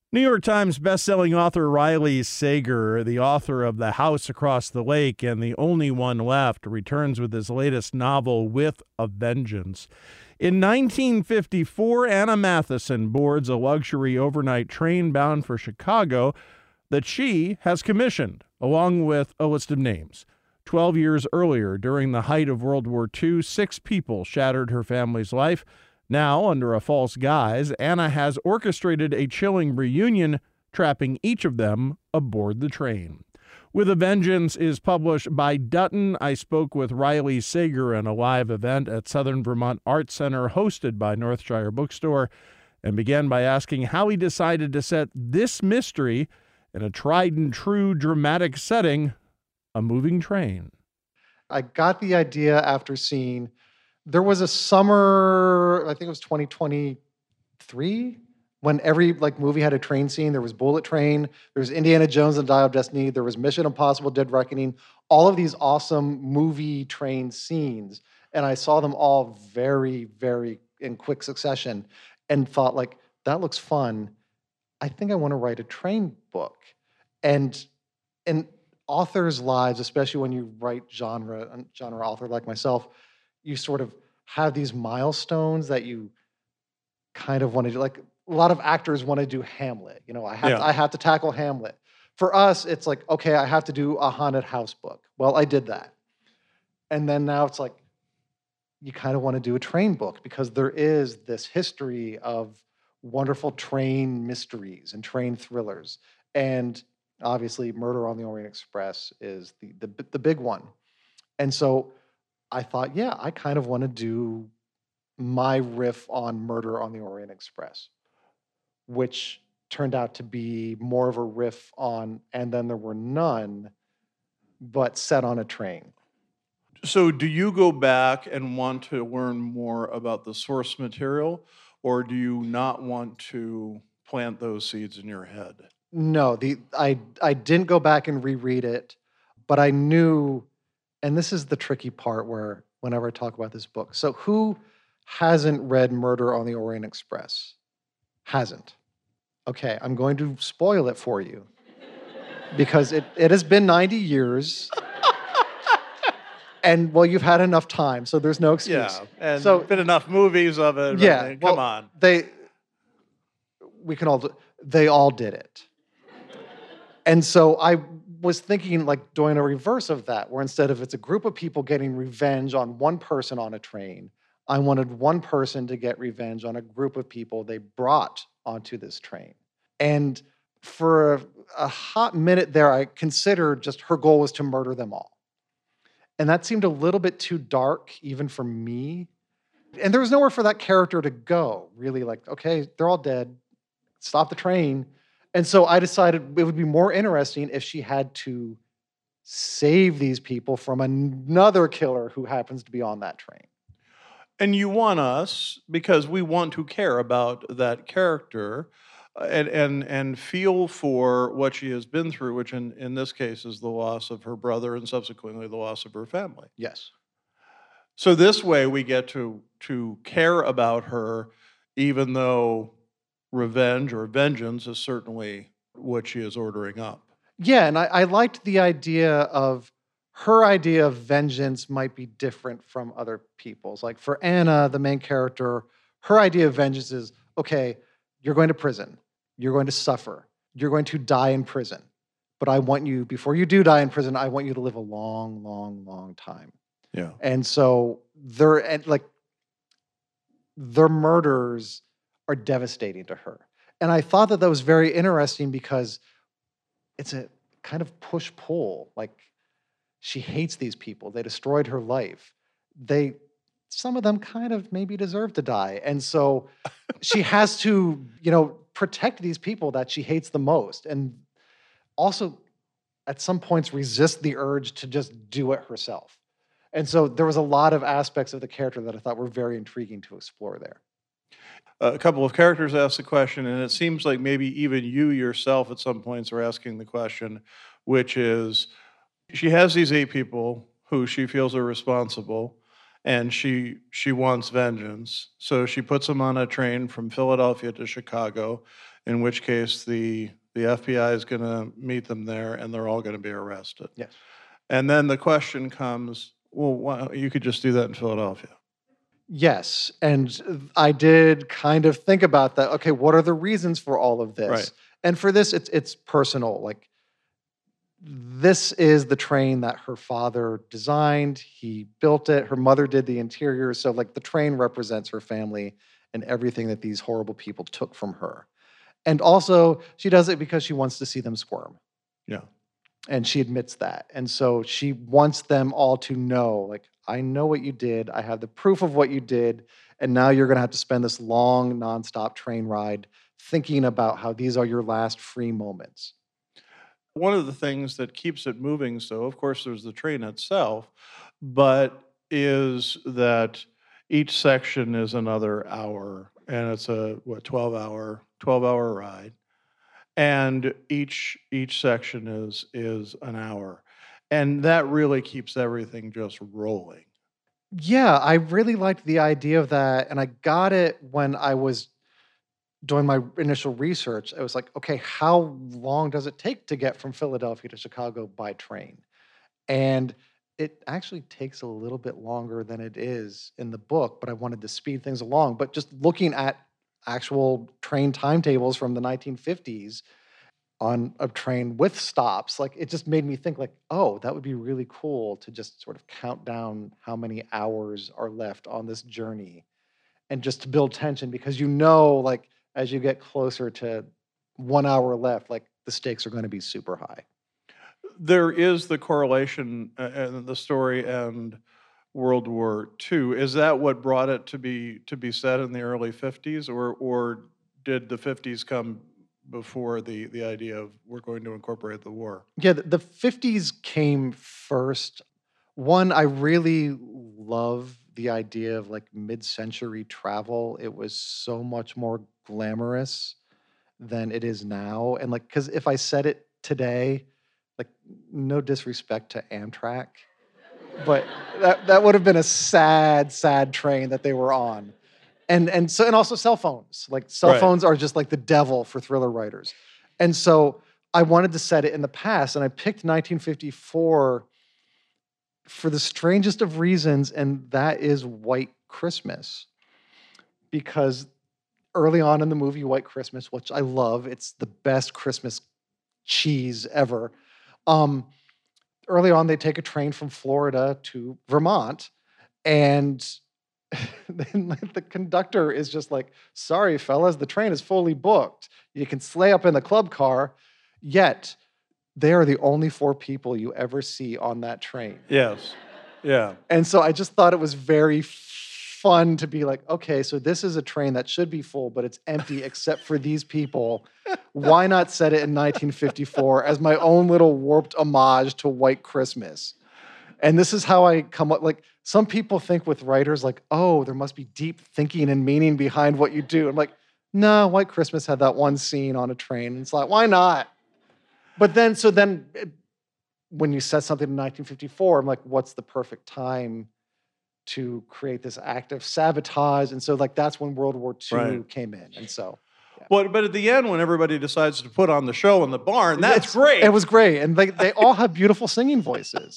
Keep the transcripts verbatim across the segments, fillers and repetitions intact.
New York Times bestselling author Riley Sager, the author of The House Across the Lake and The Only One Left, returns with his latest novel, With a Vengeance. In nineteen fifty-four, Anna Matheson boards a luxury overnight train bound for Chicago that she has commissioned, along with a list of names. Twelve years earlier, during the height of World War Two, six people shattered her family's life. Now, under a false guise, Anna has orchestrated a chilling reunion, trapping each of them aboard the train. With a Vengeance is published by Dutton. I spoke with Riley Sager in a live event at Southern Vermont Arts Center hosted by Northshire Bookstore, and began by asking how he decided to set this mystery in a tried-and-true dramatic setting, a moving train. I got the idea after seeing, there was a summer, I think it was twenty twenty-three, when every like movie had a train scene. There was Bullet Train, there was Indiana Jones and Dial of Destiny, there was Mission Impossible: Dead Reckoning, all of these awesome movie train scenes. And I saw them all very, very in quick succession and thought, like, that looks fun. I think I want to write a train book. And in authors' lives, especially when you write genre, genre author like myself, you sort of have these milestones that you kind of want to do. Like a lot of actors want to do Hamlet. You know, I have Yeah. to, I have to tackle Hamlet. For us, it's like, okay, I have to do a haunted house book. Well, I did that. And then now it's like, you kind of want to do a train book because there is this history of wonderful train mysteries and train thrillers. And obviously, Murder on the Orient Express is the, the, the big one. And so I thought, yeah, I kind of want to do my riff on Murder on the Orient Express, which turned out to be more of a riff on And Then There Were None, but set on a train. So do you go back and want to learn more about the source material, or do you not want to plant those seeds in your head? No, the I I didn't go back and reread it, but I knew, and this is the tricky part where whenever I talk about this book. So who hasn't read Murder on the Orient Express? Hasn't. Okay, I'm going to spoil it for you because it, it has been ninety years. And, well, you've had enough time, so there's no excuse. Yeah, and so, been enough movies of it. Yeah, I mean, well, come on. They, we can all, do, they all did it. And so I was thinking, like, doing a reverse of that, where instead of it's a group of people getting revenge on one person on a train, I wanted one person to get revenge on a group of people they brought onto this train. And for a, a hot minute there, I considered just her goal was to murder them all. And that seemed a little bit too dark, even for me. And there was nowhere for that character to go, really. Like, okay, they're all dead. Stop the train. And so I decided it would be more interesting if she had to save these people from another killer who happens to be on that train. And you want us, because we want to care about that character and and and feel for what she has been through, which in, in this case is the loss of her brother and subsequently the loss of her family. Yes. So this way we get to to care about her, even though revenge or vengeance is certainly what she is ordering up. Yeah, and I, I liked the idea of her idea of vengeance might be different from other people's. Like for Anna, the main character, her idea of vengeance is, okay, you're going to prison. You're going to suffer. You're going to die in prison. But I want you, before you do die in prison, I want you to live a long, long, long time. Yeah. And so they're and like their murders are devastating to her. And I thought that that was very interesting because it's a kind of push-pull. Like she hates these people. They destroyed her life. They some of them kind of maybe deserve to die. And so she has to, you know, protect these people that she hates the most. And also, at some points, resist the urge to just do it herself. And so there was a lot of aspects of the character that I thought were very intriguing to explore there. A couple of characters asked the question, and it seems like maybe even you yourself at some points are asking the question, which is, she has these eight people who she feels are responsible, and she she wants vengeance. So she puts them on a train from Philadelphia to Chicago. in which case the, the F B I is going to meet them there and they're all going to be arrested. Yes. And then the question comes, well, why, you could just do that in Philadelphia. Yes, and I did kind of think about that. Okay, what are the reasons for all of this? Right. And for this, it's it's personal. Like, this is the train that her father designed. He built it. Her mother did the interior. So, like, the train represents her family and everything that these horrible people took from her. And also, she does it because she wants to see them squirm. Yeah. And she admits that. And so she wants them all to know, like, I know what you did. I have the proof of what you did. And now you're going to have to spend this long, nonstop train ride thinking about how these are your last free moments. One of the things that keeps it moving, so of course there's the train itself, but is that each section is another hour, and it's a, what, twelve hour, twelve hour ride. And each each section is is an hour. And that really keeps everything just rolling. Yeah, I really liked the idea of that. And I got it when I was doing my initial research. I was like, okay, how long does it take to get from Philadelphia to Chicago by train? And it actually takes a little bit longer than it is in the book, but I wanted to speed things along. But just looking at actual train timetables from the nineteen fifties on a train with stops, like, it just made me think, like, oh, that would be really cool to just sort of count down how many hours are left on this journey, and just to build tension, because you know, like, as you get closer to one hour left, like, the stakes are going to be super high. There is the correlation uh, in the story and World War Two. Is that what brought it to be to be set in the early fifties, or or did the fifties come before the the idea of we're going to incorporate the war? Yeah, the, the fifties came first. One, I really love the idea of, like, mid-century travel. It was so much more glamorous than it is now. And, like, because if I said it today, like, no disrespect to Amtrak, but that, that would have been a sad, sad train that they were on. And and so and also cell phones. Like, cell Right. phones are just like the devil for thriller writers. And so I wanted to set it in the past, and I picked nineteen fifty-four for the strangest of reasons, and that is White Christmas. Because early on in the movie White Christmas, which I love, it's the best Christmas cheese ever. Um, early on, they take a train from Florida to Vermont, and then like, the conductor is just like, sorry, fellas, the train is fully booked. You can sleigh up in the club car, yet they are the only four people you ever see on that train. Yes. Yeah. And so I just thought it was very fun to be like, okay, so this is a train that should be full, but it's empty except for these people. Why not set it in nineteen fifty-four as my own little warped homage to White Christmas? And this is how I come up, like, some people think with writers, like, oh, there must be deep thinking and meaning behind what you do. I'm like, no, White Christmas had that one scene on a train. And it's like, why not? But then, so then it, when you set something in nineteen fifty-four, I'm like, what's the perfect time to create this act of sabotage? And so, like, that's when World War Two Right. came in. And so, But but at the end, when everybody decides to put on the show in the barn, that's it's- great. It was great. And they, they all have beautiful singing voices.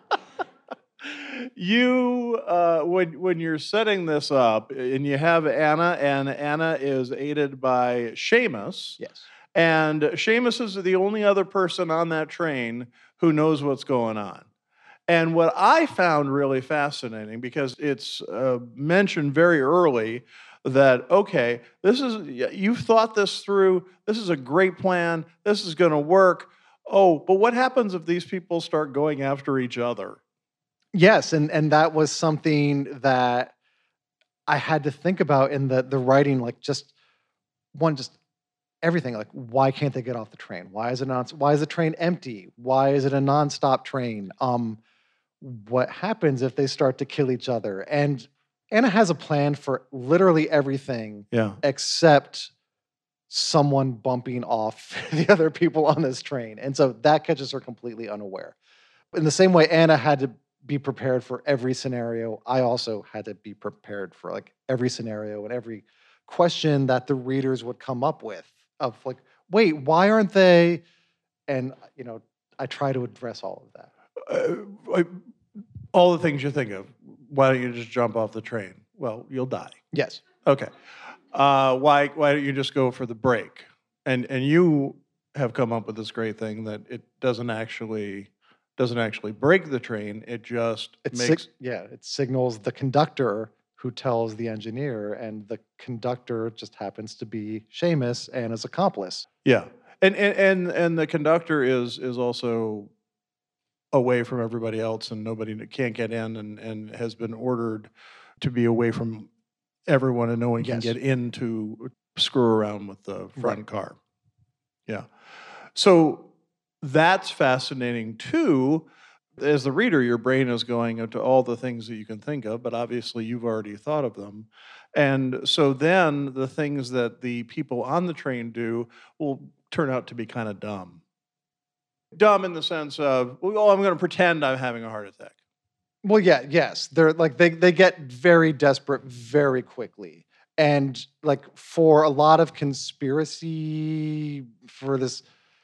You uh, when when you're setting this up, and you have Anna, and Anna is aided by Seamus, Yes. and Seamus is the only other person on that train who knows what's going on. And what I found really fascinating, because it's uh, mentioned very early that, okay, this is, you've thought this through, this is a great plan, this is going to work. Oh, but what happens if these people start going after each other? Yes, and and that was something that I had to think about in the the writing, like, just one, just everything. Like, why can't they get off the train? Why is it not? Why is the train empty? Why is it a nonstop train? Um, what happens if they start to kill each other? And Anna has a plan for literally everything Yeah. except someone bumping off the other people on this train. And so that catches her completely unaware. In the same way Anna had to be prepared for every scenario, I also had to be prepared for, like, every scenario and every question that the readers would come up with. of like, wait, why aren't they? And you know, I try to address all of that. Uh, I- all the things you think of. Why don't you just jump off the train? Well, you'll die. Yes. Okay. Uh, why why don't you just go for the break? And and you have come up with this great thing that it doesn't actually doesn't actually break the train. It just It makes sig- yeah, it signals the conductor who tells the engineer, and the conductor just happens to be Seamus and his accomplice. yeah. And and and and the conductor is is also away from everybody else, and nobody can't get in, and and has been ordered to be away from everyone, and no one can Yes. get in to screw around with the front Right. car. Yeah. So that's fascinating too. As the reader, your brain is going into all the things that you can think of, but obviously you've already thought of them. And so then the things that the people on the train do will turn out to be kind of dumb. Dumb in the sense of, well, I'm going to pretend I'm having a heart attack. Well, yeah, yes. They're like they they get very desperate very quickly. And like for a lot of conspiracy for this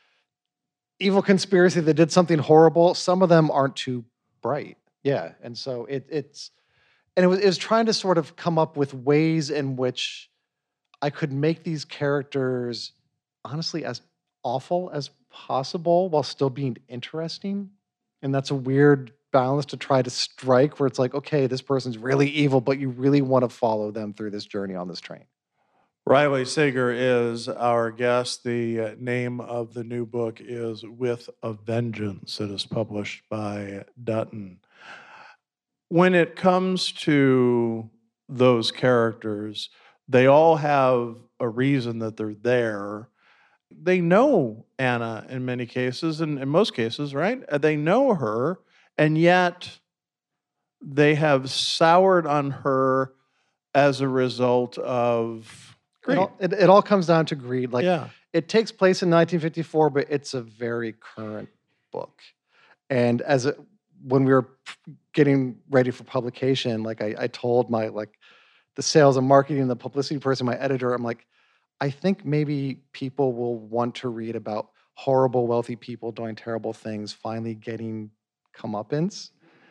evil conspiracy that did something horrible, some of them aren't too bright. Yeah. And so it it's and it was it was trying to sort of come up with ways in which I could make these characters honestly as awful as possible while still being interesting. And that's a weird balance to try to strike where it's like, okay, this person's really evil, but you really want to follow them through this journey on this train. Riley Sager is our guest. The uh, name of the new book is With a Vengeance. It is published by Dutton. When it comes to those characters, they all have a reason that they're there. They know Anna in many cases, and in most cases, right? Uh, They know her, and yet they have soured on her as a result of It greed. all, it, it all comes down to greed. Like Yeah. it takes place in nineteen fifty-four, but it's a very current book. And as it, when we were p- getting ready for publication, like I, I told my like the sales and marketing, the publicity person, my editor, I'm like, I think maybe people will want to read about horrible, wealthy people doing terrible things, finally getting comeuppance.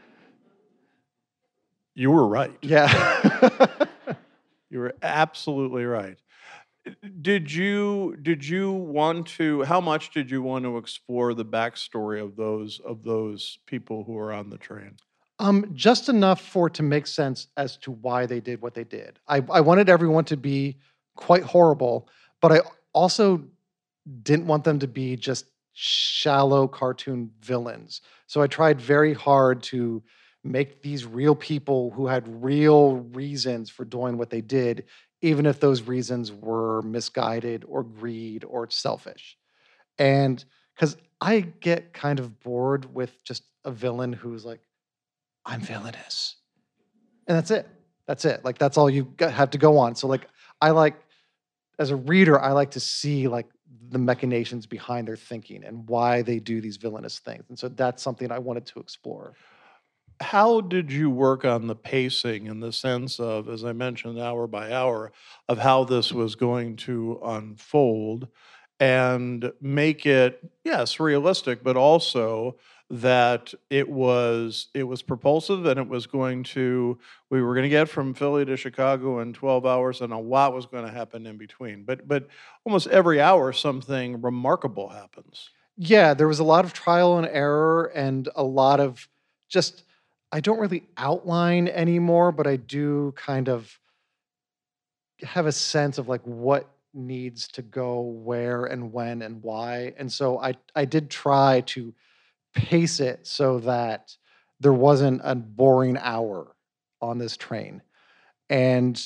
You were right. Yeah. You were absolutely right. Did you did you want to how much did you want to explore the backstory of those of those people who were on the train? Um, just enough for it to make sense as to why they did what they did. I, I wanted everyone to be quite horrible, but I also didn't want them to be just shallow cartoon villains. So I tried very hard to make these real people who had real reasons for doing what they did, even if those reasons were misguided or greed or selfish. And because I get kind of bored with just a villain who's like, I'm villainous. And that's it. That's it. Like that's all you got, have to go on. So like I like as a reader, I like to see like the machinations behind their thinking and why they do these villainous things. And so that's something I wanted to explore. How did you work on the pacing in the sense of, as I mentioned, hour by hour, of how this was going to unfold and make it, yes, realistic, but also that it was it was propulsive and it was going to we were going to get from Philly to Chicago in twelve hours and a lot was going to happen in between. But but almost every hour something remarkable happens. Yeah, there was a lot of trial and error and a lot of just, I don't really outline anymore, but I do kind of have a sense of like what needs to go where and when and why. And so I I did try to pace it so that there wasn't a boring hour on this train. And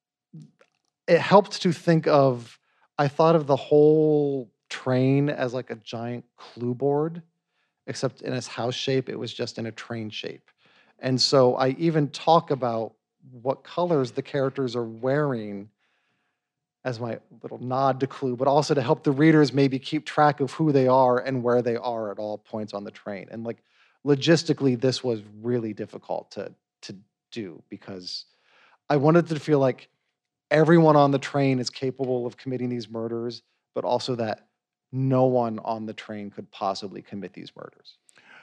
it helped to think of, I thought of the whole train as like a giant clue board, except in its house shape, it was just in a train shape. And so I even talk about what colors the characters are wearing as my little nod to Clue, but also to help the readers maybe keep track of who they are and where they are at all points on the train. And like logistically, this was really difficult to to do because I wanted to feel like everyone on the train is capable of committing these murders, but also that no one on the train could possibly commit these murders.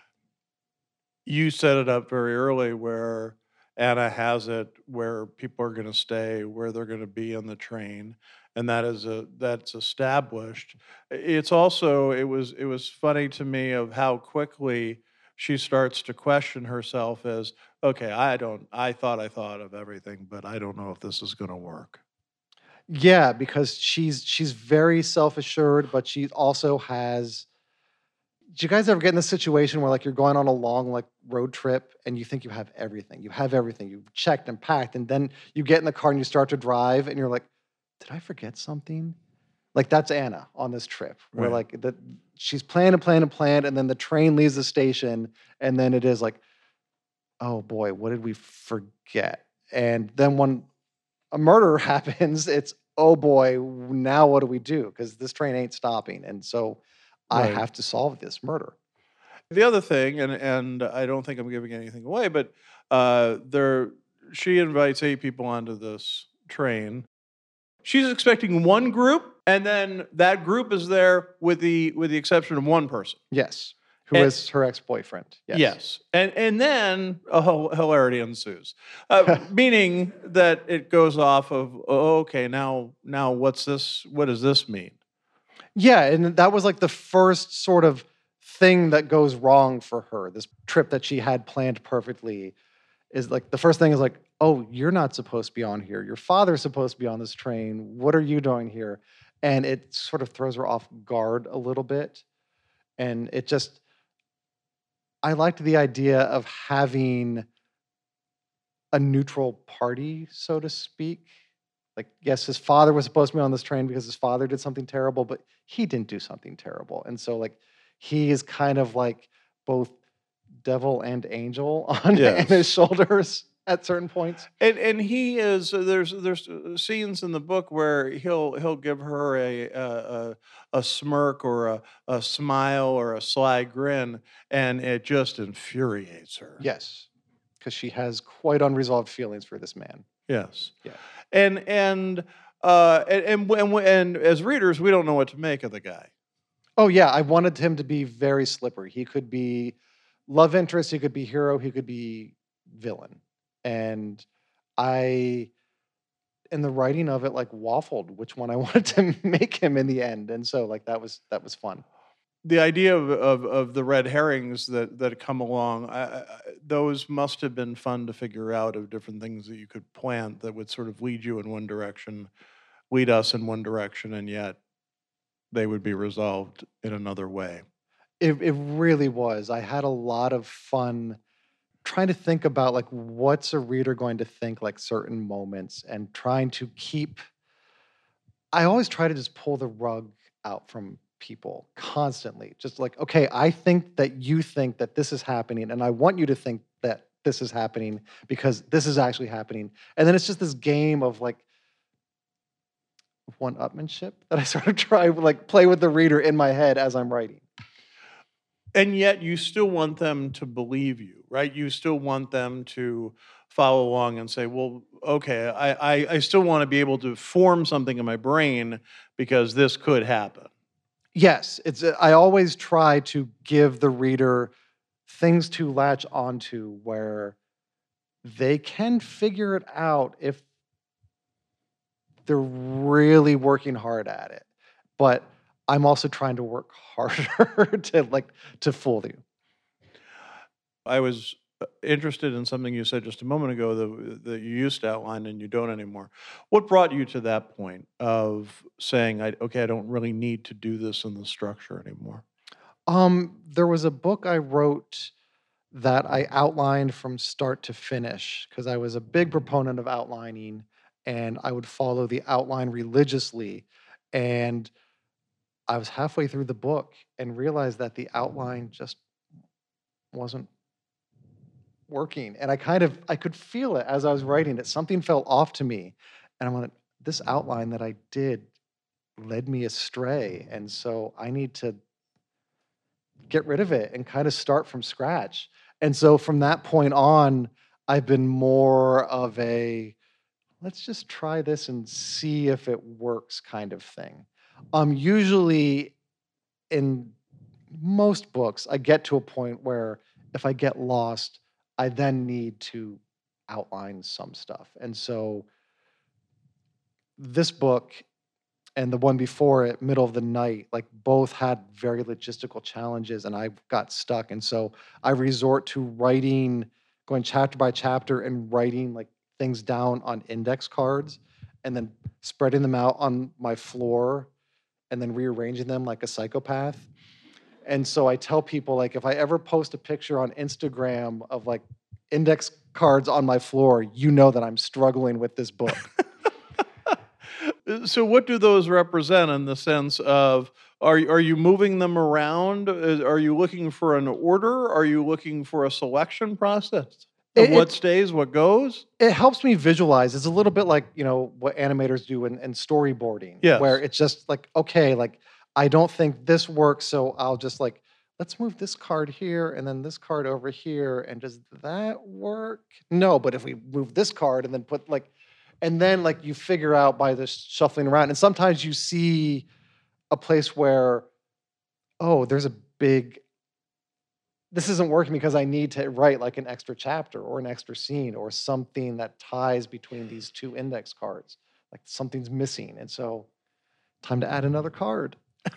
You set it up very early where Anna has it where people are going to stay, where they're going to be on the train, and that is a that's established. It's also it was it was funny to me of how quickly she starts to question herself as, okay, I don't I thought I thought of everything, but I don't know if this is going to work. Yeah, because she's she's very self-assured, but she also has. Do you guys ever get in a situation where like you're going on a long like road trip and you think you have everything? You have everything. You've checked and packed, and then you get in the car and you start to drive, and you're like, "Did I forget something?" Like that's Anna on this trip, where Right. like that she's planned and planned and planned, and then the train leaves the station, and then it is like, "Oh boy, what did we forget?" And then when a murder happens, it's, "Oh boy, now what do we do? Because this train ain't stopping, and so I Right. have to solve this murder." The other thing, and and I don't think I'm giving anything away, but uh, there she invites eight people onto this train. She's expecting one group, and then that group is there with the with the exception of one person. Yes. Who And, is her ex-boyfriend. Yes. yes, and and then a hil- hilarity ensues, uh, meaning that it goes off of, oh, okay, now now what's this? What does this mean? Yeah, and that was like the first sort of thing that goes wrong for her. This trip that she had planned perfectly is like the first thing is like, "Oh, you're not supposed to be on here. Your father's supposed to be on this train. What are you doing here?" And it sort of throws her off guard a little bit. And it just I liked the idea of having a neutral party, so to speak. Like, yes, his father was supposed to be on this train because his father did something terrible, but he didn't do something terrible. And so, like, he is kind of like both devil and angel on in his Yes. shoulders at certain points. And and he is uh, there's there's uh, scenes in the book where he'll he'll give her a a, a, a smirk or a, a smile or a sly grin, and it just infuriates her. Yes, because she has quite unresolved feelings for this man. Yes, Yeah. and and uh and and, and and as readers, we don't know what to make of the guy. Oh, yeah, I wanted him to be very slippery. He could be love interest, he could be hero, he could be villain. And I, in the writing of it, like waffled which one I wanted to make him in the end. And so like that was that was fun. The idea of, of, of the red herrings that, that come along, I, I, those must have been fun to figure out of different things that you could plant that would sort of lead you in one direction, lead us in one direction, and yet they would be resolved in another way. It it really was. I had a lot of fun trying to think about like what's a reader going to think like certain moments and trying to keep I always try to just pull the rug out from people constantly. Just like, okay, I think that you think that this is happening, and I want you to think that this is happening because this is actually happening. And then it's just this game of like one-upmanship that I sort of try like play with the reader in my head as I'm writing. And yet you still want them to believe you, right? You still want them to follow along and say, well, okay, I, I, I still want to be able to form something in my brain because this could happen. Yes, it's uh, I always try to give the reader things to latch onto where they can figure it out if they're really working hard at it. But I'm also trying to work harder to like to fool you. I was uh, interested in something you said just a moment ago that, that you used to outline and you don't anymore. What brought you to that point of saying, I, okay, I don't really need to do this in the structure anymore? Um, there was a book I wrote that I outlined from start to finish because I was a big proponent of outlining and I would follow the outline religiously. And I was halfway through the book and realized that the outline just wasn't working. And I kind of I could feel it as I was writing it. Something felt off to me. And I went, this outline that I did led me astray. And so I need to get rid of it and kind of start from scratch. And so from that point on, I've been more of a let's just try this and see if it works kind of thing. Um, usually in most books, I get to a point where if I get lost, I then need to outline some stuff. And so this book and the one before it, Middle of the Night, like both had very logistical challenges and I got stuck. And so I resort to writing, going chapter by chapter and writing like things down on index cards and then spreading them out on my floor and then rearranging them like a psychopath. And so I tell people, like, if I ever post a picture on Instagram of like index cards on my floor, you know that I'm struggling with this book. So what do those represent in the sense of, are, are you moving them around? Uh, Are you looking for an order? Are you looking for a selection process of It- what it- stays, what goes? It helps me visualize. It's a little bit like, you know, what animators do in, in storyboarding, Yes. where it's just like, okay, like, I don't think this works, so I'll just like, let's move this card here and then this card over here. And does that work? No, but if we move this card and then put like, and then like you figure out by this shuffling around. And sometimes you see a place where, oh, there's a big, this isn't working because I need to write like an extra chapter or an extra scene or something that ties between these two index cards. Like something's missing. And so time to add another card.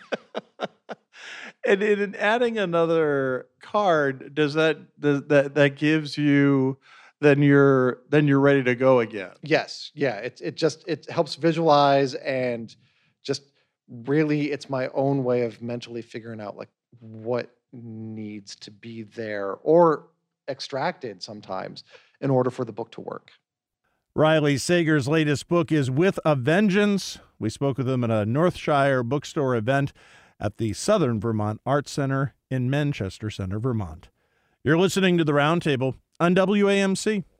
And in adding another card, does that does that that gives you then you're then you're ready to go again? Yes, yeah. It it just it helps visualize and just really it's my own way of mentally figuring out like what needs to be there or extracted sometimes in order for the book to work. Riley Sager's latest book is With a Vengeance. We spoke with him at a Northshire bookstore event at the Southern Vermont Arts Center in Manchester Center, Vermont. You're listening to The Roundtable on W A M C.